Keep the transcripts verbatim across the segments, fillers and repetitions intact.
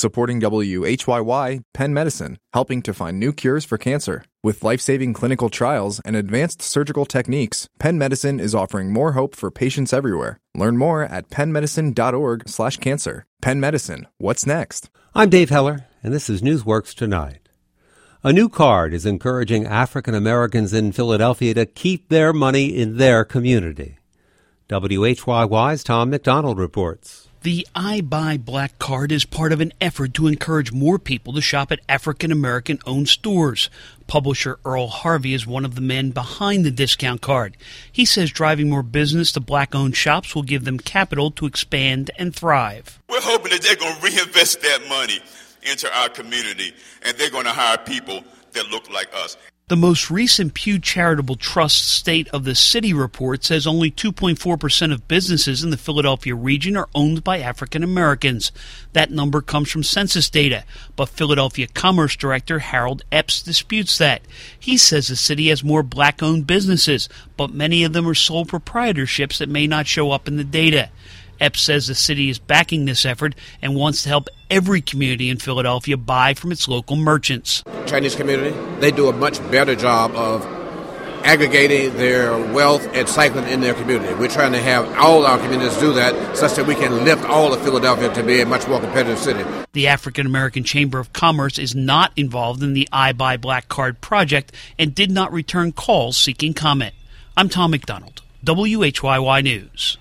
Supporting W H Y Y, Penn Medicine, helping to find new cures for cancer. With life-saving clinical trials and advanced surgical techniques, Penn Medicine is offering more hope for patients everywhere. Learn more at pennmedicine.org slash cancer. Penn Medicine, what's next? I'm Dave Heller, and this is Newsworks Tonight. A new card is encouraging African Americans in Philadelphia to keep their money in their community. W H Y Y's Tom McDonald reports. The I Buy Black card is part of an effort to encourage more people to shop at African-American-owned stores. Publisher Earl Harvey is one of the men behind the discount card. He says driving more business to black-owned shops will give them capital to expand and thrive. We're hoping that they're going to reinvest that money into our community, and they're going to hire people that look like us. The most recent Pew Charitable Trust State of the City report says only two point four percent of businesses in the Philadelphia region are owned by African Americans. That number comes from census data, but Philadelphia Commerce Director Harold Epps disputes that. He says the city has more black-owned businesses, but many of them are sole proprietorships that may not show up in the data. Epps says the city is backing this effort and wants to help every community in Philadelphia buy from its local merchants. Chinese community, they do a much better job of aggregating their wealth and cycling in their community. We're trying to have all our communities do that such that we can lift all of Philadelphia to be a much more competitive city. The African American Chamber of Commerce is not involved in the I Buy Black Card project and did not return calls seeking comment. I'm Tom McDonald, W H Y Y News.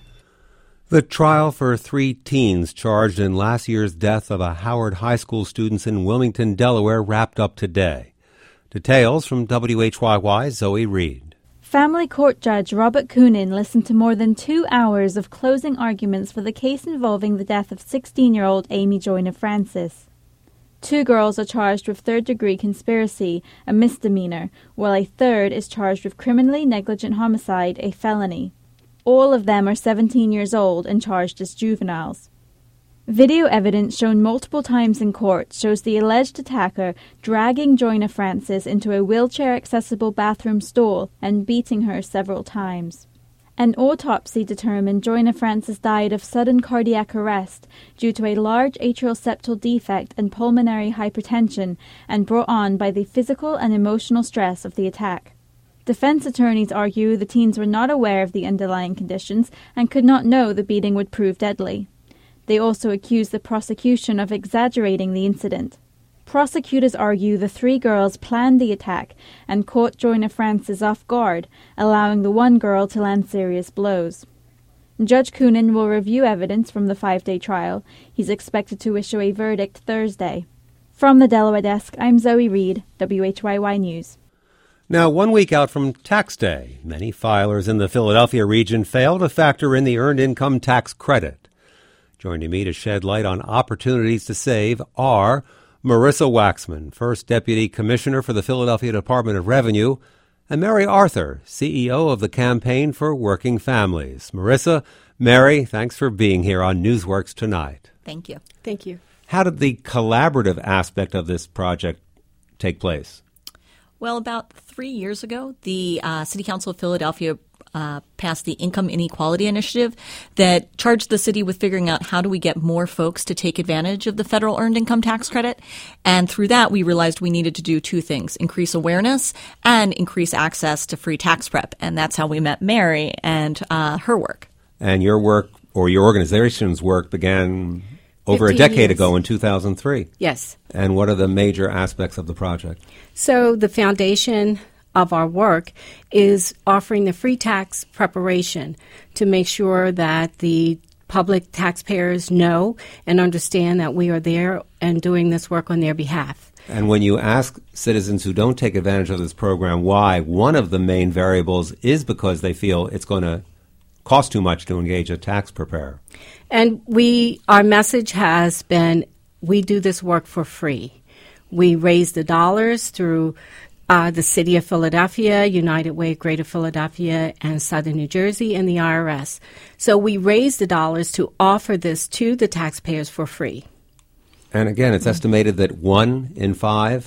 The trial for three teens charged in last year's death of a Howard High School student in Wilmington, Delaware, wrapped up today. Details from W H Y Y's Zoe Reed. Family Court Judge Robert Coonan listened to more than two hours of closing arguments for the case involving the death of sixteen-year-old Amy Joyner Francis. Two girls are charged with third-degree conspiracy, a misdemeanor, while a third is charged with criminally negligent homicide, a felony. All of them are seventeen years old and charged as juveniles. Video evidence shown multiple times in court shows the alleged attacker dragging Joyner Francis into a wheelchair-accessible bathroom stall and beating her several times. An autopsy determined Joyner Francis died of sudden cardiac arrest due to a large atrial septal defect and pulmonary hypertension and brought on by the physical and emotional stress of the attack. Defense attorneys argue the teens were not aware of the underlying conditions and could not know the beating would prove deadly. They also accuse the prosecution of exaggerating the incident. Prosecutors argue the three girls planned the attack and caught Joyner Francis off guard, allowing the one girl to land serious blows. Judge Coonan will review evidence from the five-day trial. He's expected to issue a verdict Thursday. From the Delaware desk, I'm Zoe Reed, W H Y Y News. Now, one week out from tax day, many filers in the Philadelphia region fail to factor in the earned income tax credit. Joining me to shed light on opportunities to save are Marissa Waxman, First Deputy Commissioner for the Philadelphia Department of Revenue, and Mary Arthur, C E O of the Campaign for Working Families. Marissa, Mary, thanks for being here on Newsworks Tonight. Thank you. Thank you. How did the collaborative aspect of this project take place? Well, about three years ago, the uh, City Council of Philadelphia uh, passed the Income Inequality Initiative that charged the city with figuring out how do we get more folks to take advantage of the federal earned income tax credit. And through that, we realized we needed to do two things, increase awareness and increase access to free tax prep. And that's how we met Mary and uh, her work. And your work, or your organization's work, began over a decade years. ago in two thousand three. Yes. And what are the major aspects of the project? So the foundation of our work is offering the free tax preparation to make sure that the public taxpayers know and understand that we are there and doing this work on their behalf. And when you ask citizens who don't take advantage of this program why, one of the main variables is because they feel it's going to cost too much to engage a tax preparer. And we, our message has been, we do this work for free. We raise the dollars through uh, the City of Philadelphia, United Way, Greater Philadelphia, and Southern New Jersey, and the I R S. So we raise the dollars to offer this to the taxpayers for free. And again, it's estimated that one in five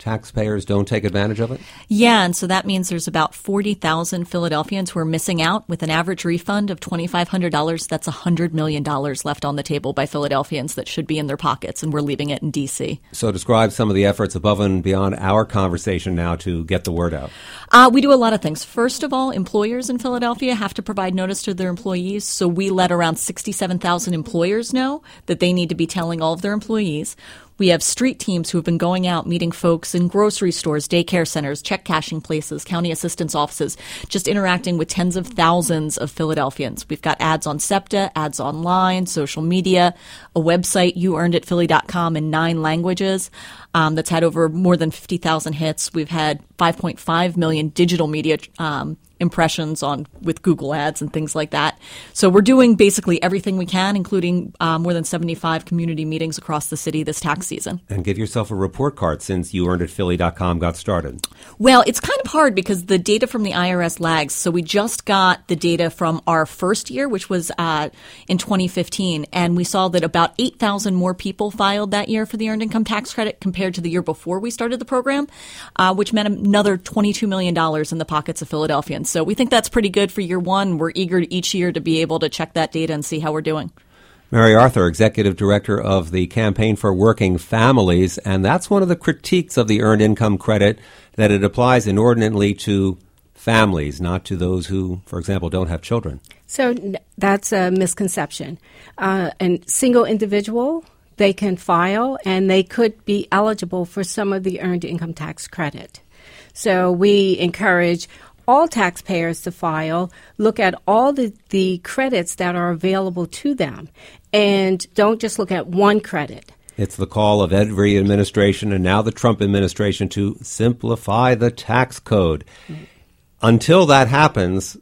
taxpayers don't take advantage of it? Yeah, and so that means there's about forty thousand Philadelphians who are missing out. With an average refund of twenty-five hundred dollars, that's one hundred million dollars left on the table by Philadelphians that should be in their pockets, and we're leaving it in D C. So describe some of the efforts above and beyond our conversation now to get the word out. Uh, we do a lot of things. First of all, employers in Philadelphia have to provide notice to their employees, so we let around sixty-seven thousand employers know that they need to be telling all of their employees. We have street teams who have been going out meeting folks in grocery stores, daycare centers, check cashing places, county assistance offices, just interacting with tens of thousands of Philadelphians. We've got ads on SEPTA, ads online, social media, a website, you earned it philly dot com, in nine languages um, that's had over more than fifty thousand hits. We've had five point five million digital media um, impressions on with Google Ads and things like that. So we're doing basically everything we can, including uh, more than seventy-five community meetings across the city this tax season. And give yourself a report card since you earned it philly dot com got started. Well, it's kind of hard because the data from the I R S lags. So we just got the data from our first year, which was uh, in twenty fifteen, and we saw that about eight thousand more people filed that year for the Earned Income Tax Credit compared to the year before we started the program, uh, which meant another twenty-two million dollars in the pockets of Philadelphians. So we think that's pretty good for year one. We're eager each year to be able to check that data and see how we're doing. Mary Arthur, Executive Director of the Campaign for Working Families, and that's one of the critiques of the Earned Income Credit, that it applies inordinately to families, not to those who, for example, don't have children. So that's a misconception. Uh, a single individual, they can file, and they could be eligible for some of the Earned Income Tax Credit. So we encourage all taxpayers to file, look at all the, the credits that are available to them, and don't just look at one credit. It's the call of every administration, and now the Trump administration, to simplify the tax code. Mm-hmm. Until that happens,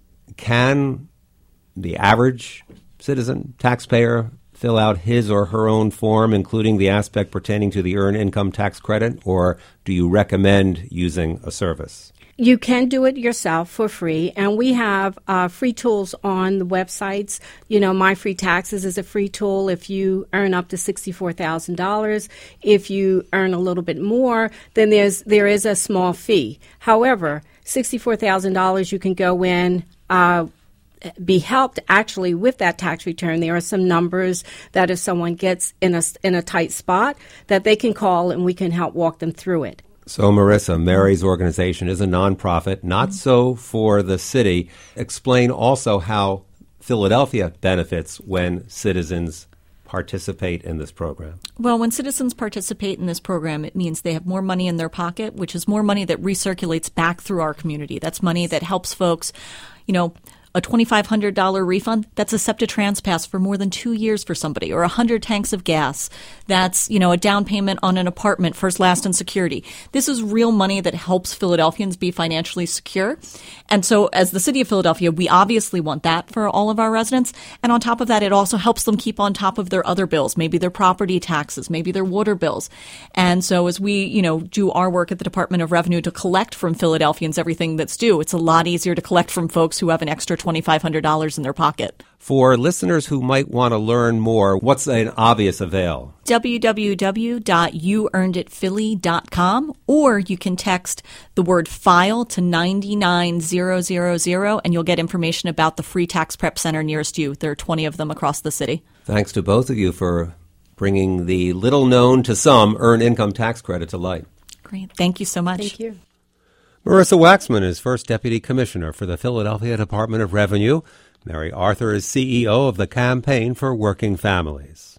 can the average citizen, taxpayer, fill out his or her own form, including the aspect pertaining to the Earned Income Tax Credit, or do you recommend using a service? You can do it yourself for free, and we have uh, free tools on the websites. You know, My Free Taxes is a free tool if you earn up to sixty-four thousand dollars. If you earn a little bit more, then there's there is a small fee. However, sixty-four thousand dollars you can go in, uh, be helped actually with that tax return. There are some numbers that if someone gets in a, in a tight spot, that they can call and we can help walk them through it. So, Marissa, Mary's organization is a nonprofit, not so for the city. Explain also how Philadelphia benefits when citizens participate in this program. Well, when citizens participate in this program, it means they have more money in their pocket, which is more money that recirculates back through our community. That's money that helps folks, you know, a twenty-five hundred dollars refund, that's a SEPTA TransPass for more than two years for somebody, or one hundred tanks of gas. That's, you know, a down payment on an apartment, first, last, and security. This is real money that helps Philadelphians be financially secure. And so as the city of Philadelphia, we obviously want that for all of our residents. And on top of that, it also helps them keep on top of their other bills, maybe their property taxes, maybe their water bills. And so as we, you know, do our work at the Department of Revenue to collect from Philadelphians everything that's due, it's a lot easier to collect from folks who have an extra twenty-five hundred dollars in their pocket. For listeners who might want to learn more, what's an obvious avail? w w w dot you earned it philly dot com, or you can text the word FILE to nine nine zero zero zero, and you'll get information about the free tax prep center nearest you. There are twenty of them across the city. Thanks to both of you for bringing the little-known to some Earned Income Tax Credit to light. Great. Thank you so much. Thank you. Marissa Waxman is First Deputy Commissioner for the Philadelphia Department of Revenue. Mary Arthur is C E O of the Campaign for Working Families.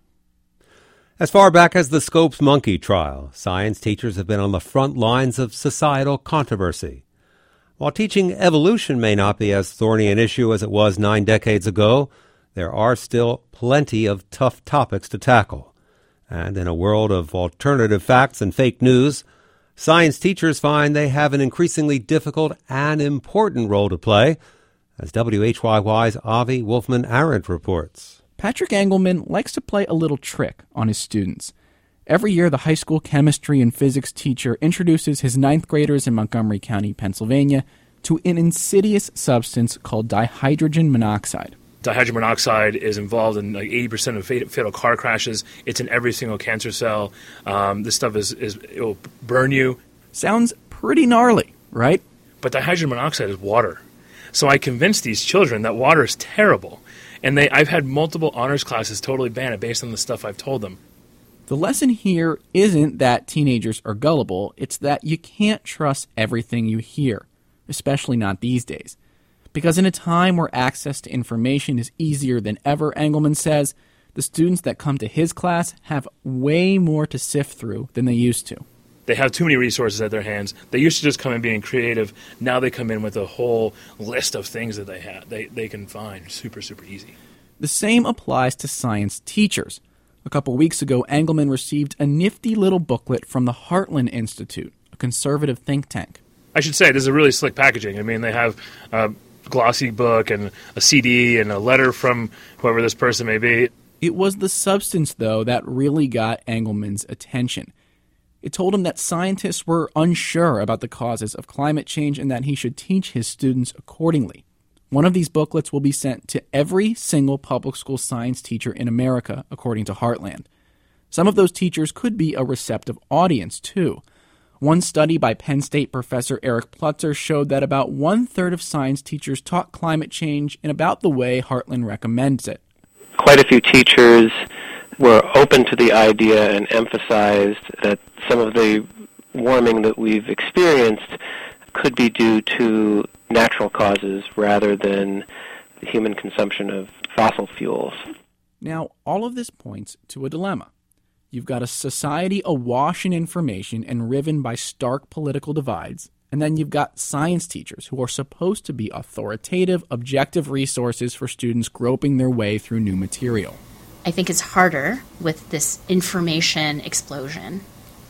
As far back as the Scopes monkey trial, science teachers have been on the front lines of societal controversy. While teaching evolution may not be as thorny an issue as it was nine decades ago, there are still plenty of tough topics to tackle. And in a world of alternative facts and fake news, science teachers find they have an increasingly difficult and important role to play, as W H Y Y's Avi Wolfman-Arendt reports. Patrick Engelman likes to play a little trick on his students. Every year, the high school chemistry and physics teacher introduces his ninth graders in Montgomery County, Pennsylvania, to an insidious substance called dihydrogen monoxide. Dihydrogen monoxide is involved in like eighty percent of fatal car crashes. It's in every single cancer cell. Um, this stuff is, is it will burn you. Sounds pretty gnarly, right? But dihydrogen monoxide is water. So I convinced these children that water is terrible. And they, I've had multiple honors classes totally ban it based on the stuff I've told them. The lesson here isn't that teenagers are gullible, it's that you can't trust everything you hear, especially not these days. Because in a time where access to information is easier than ever, Engelman says, the students that come to his class have way more to sift through than they used to. They have too many resources at their hands. They used to just come in being creative. Now they come in with a whole list of things that they have. They, they can find super, super easy. The same applies to science teachers. A couple weeks ago, Engelman received a nifty little booklet from the Heartland Institute, a conservative think tank. I should say, this is really slick packaging. I mean, they have a glossy book and a C D and a letter from whoever this person may be. It was the substance, though, that really got Engelman's attention. It told him that scientists were unsure about the causes of climate change and that he should teach his students accordingly. One of these booklets will be sent to every single public school science teacher in America, according to Heartland. Some of those teachers could be a receptive audience, too. One study by Penn State professor Eric Plutzer showed that about one-third of science teachers taught climate change in about the way Heartland recommends it. Quite a few teachers were open to the idea and emphasized that some of the warming that we've experienced could be due to natural causes rather than human consumption of fossil fuels. Now, all of this points to a dilemma. You've got a society awash in information and riven by stark political divides, and then you've got science teachers who are supposed to be authoritative, objective resources for students groping their way through new material. I think it's harder with this information explosion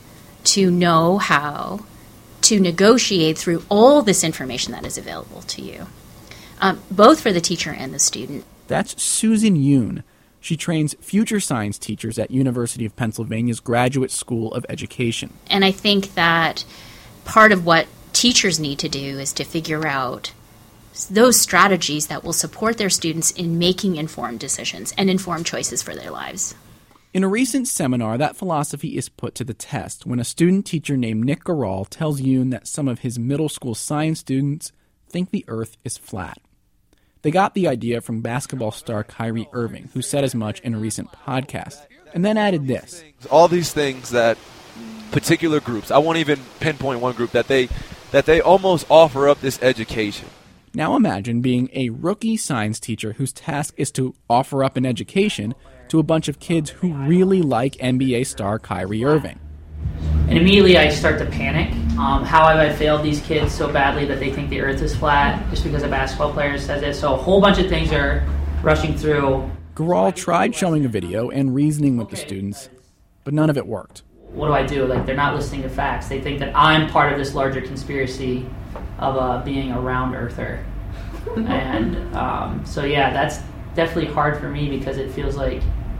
to know how to negotiate through all this information that is available to you, um, both for the teacher and the student. That's Susan Yoon. She trains future science teachers at University of Pennsylvania's Graduate School of Education. And I think that part of what teachers need to do is to figure out those strategies that will support their students in making informed decisions and informed choices for their lives. In a recent seminar, that philosophy is put to the test when a student teacher named Nick Garral tells Yoon that some of his middle school science students think the Earth is flat. They got the idea from basketball star Kyrie Irving, who said as much in a recent podcast, and then added this. All these things that particular groups, I won't even pinpoint one group, that they that they almost offer up this education. Now imagine being a rookie science teacher whose task is to offer up an education to a bunch of kids who really like N B A star Kyrie Irving. And immediately I start to panic. Um, how have I failed these kids so badly that they think the earth is flat just because a basketball player says it? So a whole bunch of things are rushing through. Garral tried showing a video and reasoning with the students, but none of it worked. What do I do? Like, they're not listening to facts. They think that I'm part of this larger conspiracy of uh, being a round earther. And um, so, yeah, that's definitely hard for me because it feels like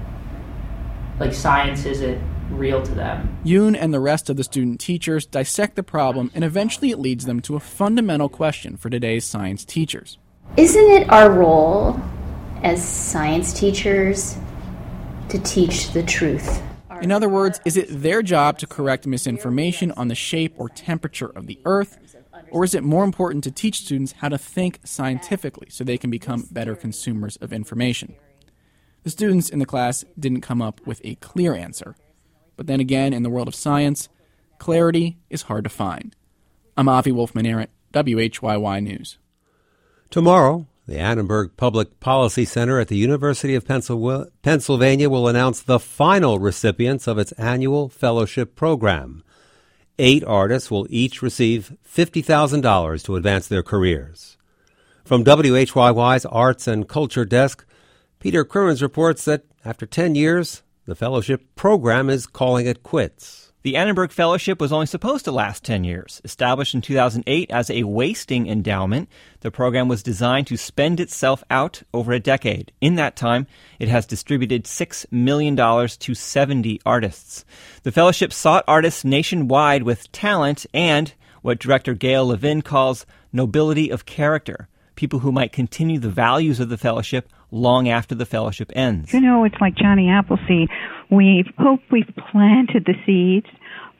like science isn't real to them. Yoon and the rest of the student teachers dissect the problem, and eventually it leads them to a fundamental question for today's science teachers. Isn't it our role as science teachers to teach the truth? In other words, is it their job to correct misinformation on the shape or temperature of the Earth, or is it more important to teach students how to think scientifically so they can become better consumers of information? The students in the class didn't come up with a clear answer. But then again, in the world of science, clarity is hard to find. I'm Avi Wolfman-Arent, W H Y Y News. Tomorrow, the Annenberg Public Policy Center at the University of Pennsylvania will announce the final recipients of its annual fellowship program. Eight artists will each receive fifty thousand dollars to advance their careers. From W H Y Y's Arts and Culture Desk, Peter Crewins reports that after ten years, the fellowship program is calling it quits. The Annenberg Fellowship was only supposed to last ten years. Established in two thousand eight as a wasting endowment, the program was designed to spend itself out over a decade. In that time, it has distributed six million dollars to seventy artists. The fellowship sought artists nationwide with talent and what director Gail Levin calls nobility of character, people who might continue the values of the fellowship long after the fellowship ends. You know, it's like Johnny Appleseed. We hope we've planted the seeds,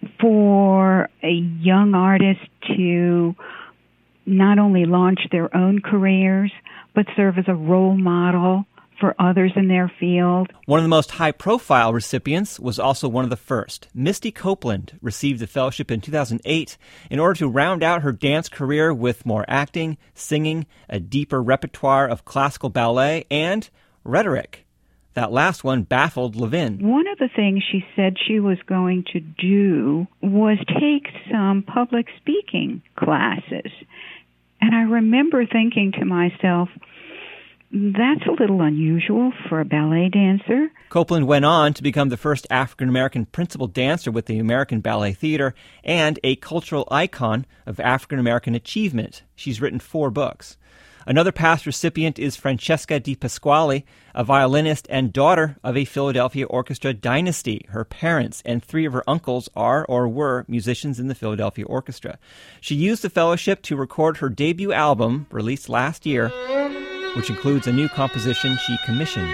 for a young artist to not only launch their own careers, but serve as a role model for others in their field. One of the most high-profile recipients was also one of the first. Misty Copeland received the fellowship in two thousand eight in order to round out her dance career with more acting, singing, a deeper repertoire of classical ballet, and rhetoric. That last one baffled Levin. One of the things she said she was going to do was take some public speaking classes. And I remember thinking to myself, that's a little unusual for a ballet dancer. Copeland went on to become the first African-American principal dancer with the American Ballet Theater and a cultural icon of African-American achievement. She's written four books. Another past recipient is Francesca Di Pasquale, a violinist and daughter of a Philadelphia orchestra dynasty. Her parents and three of her uncles are or were musicians in the Philadelphia Orchestra. She used the fellowship to record her debut album, released last year, which includes a new composition she commissioned.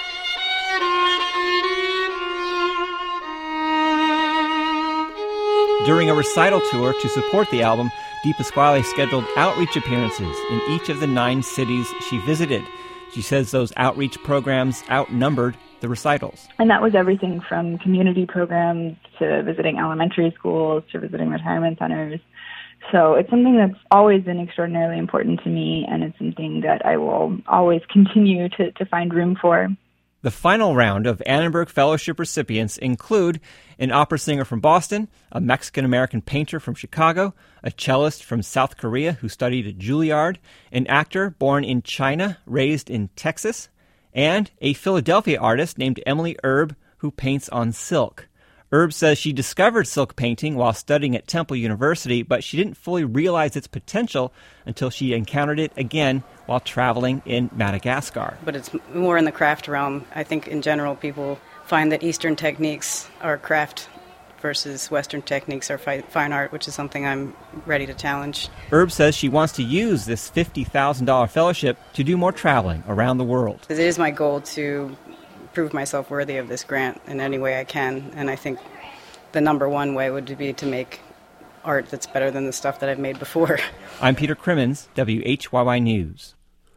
During a recital tour to support the album, Di Pasquale scheduled outreach appearances in each of the nine cities she visited. She says those outreach programs outnumbered the recitals. And that was everything from community programs to visiting elementary schools to visiting retirement centers. So it's something that's always been extraordinarily important to me, and it's something that I will always continue to, to find room for. The final round of Annenberg Fellowship recipients include an opera singer from Boston, a Mexican-American painter from Chicago, a cellist from South Korea who studied at Juilliard, an actor born in China, raised in Texas, and a Philadelphia artist named Emily Erb who paints on silk. Erb says she discovered silk painting while studying at Temple University, but she didn't fully realize its potential until she encountered it again while traveling in Madagascar. But it's more in the craft realm. I think in general people find that Eastern techniques are craft versus Western techniques are fi- fine art, which is something I'm ready to challenge. Erb says she wants to use this fifty thousand dollars fellowship to do more traveling around the world. It is my goal to prove myself worthy of this grant in any way I can, and I think the number one way would be to make art that's better than the stuff that I've made before. I'm Peter Crimmins, W H Y Y News.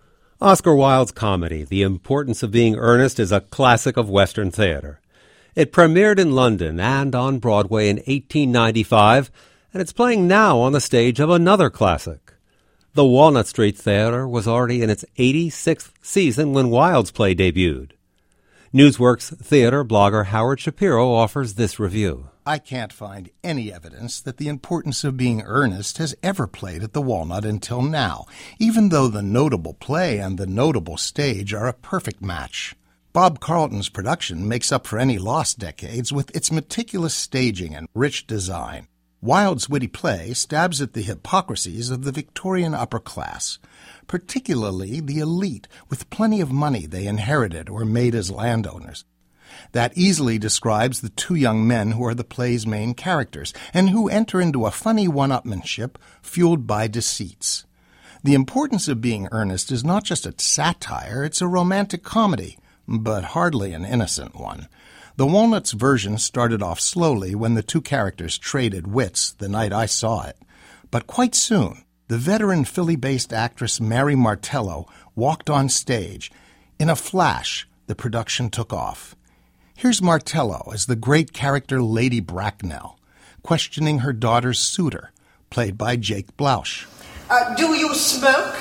Oscar Wilde's comedy, The Importance of Being Earnest, is a classic of Western theater. It premiered in London and on Broadway in eighteen ninety-five, and it's playing now on the stage of another classic. The Walnut Street Theater was already in its eighty-sixth season when Wilde's play debuted. Newsworks theater blogger Howard Shapiro offers this review. I can't find any evidence that The Importance of Being Earnest has ever played at the Walnut until now, even though the notable play and the notable stage are a perfect match. Bob Carlton's production makes up for any lost decades with its meticulous staging and rich design. Wilde's witty play stabs at the hypocrisies of the Victorian upper class, particularly the elite with plenty of money they inherited or made as landowners. That easily describes the two young men who are the play's main characters and who enter into a funny one-upmanship fueled by deceits. The Importance of Being Earnest is not just a satire, it's a romantic comedy, but hardly an innocent one. The Walnut's version started off slowly when the two characters traded wits the night I saw it. But quite soon, the veteran Philly-based actress Mary Martello walked on stage. In a flash, the production took off. Here's Martello as the great character Lady Bracknell, questioning her daughter's suitor, played by Jake Blouch. Uh, do you smoke?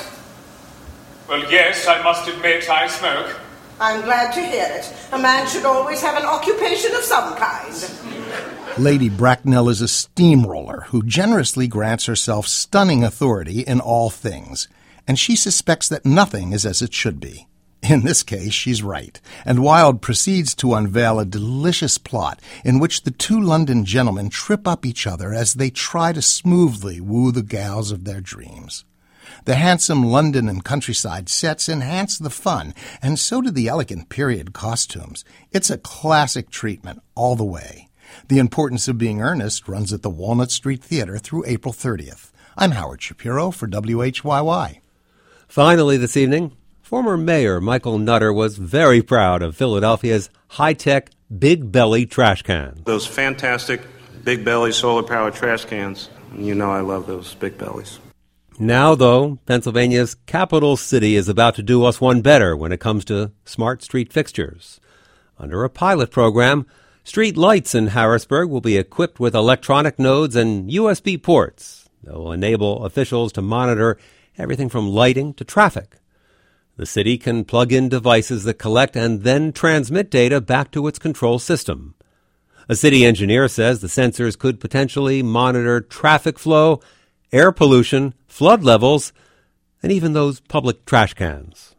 Well, yes, I must admit I smoke. I'm glad to hear it. A man should always have an occupation of some kind. Lady Bracknell is a steamroller who generously grants herself stunning authority in all things, and she suspects that nothing is as it should be. In this case, she's right, and Wilde proceeds to unveil a delicious plot in which the two London gentlemen trip up each other as they try to smoothly woo the gals of their dreams. The handsome London and countryside sets enhance the fun, and so do the elegant period costumes. It's a classic treatment all the way. The Importance of Being Earnest runs at the Walnut Street Theater through April thirtieth. I'm Howard Shapiro for W H Y Y. Finally this evening, former Mayor Michael Nutter was very proud of Philadelphia's high-tech, big-belly trash cans. Those fantastic big belly solar powered trash cans. You know I love those big bellies. Now, though, Pennsylvania's capital city is about to do us one better when it comes to smart street fixtures. Under a pilot program, street lights in Harrisburg will be equipped with electronic nodes and U S B ports that will enable officials to monitor everything from lighting to traffic. The city can plug in devices that collect and then transmit data back to its control system. A city engineer says the sensors could potentially monitor traffic flow, air pollution, flood levels, and even those public trash cans.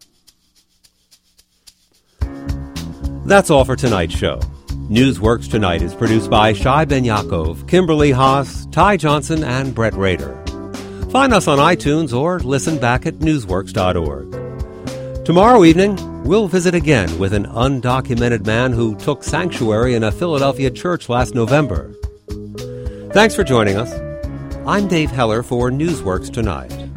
That's all for tonight's show. Newsworks Tonight is produced by Shai Ben Yaakov, Kimberly Haas, Ty Johnson, and Brett Rader. Find us on iTunes or listen back at newsworks dot org. Tomorrow evening, we'll visit again with an undocumented man who took sanctuary in a Philadelphia church last November. Thanks for joining us. I'm Dave Heller for Newsworks Tonight.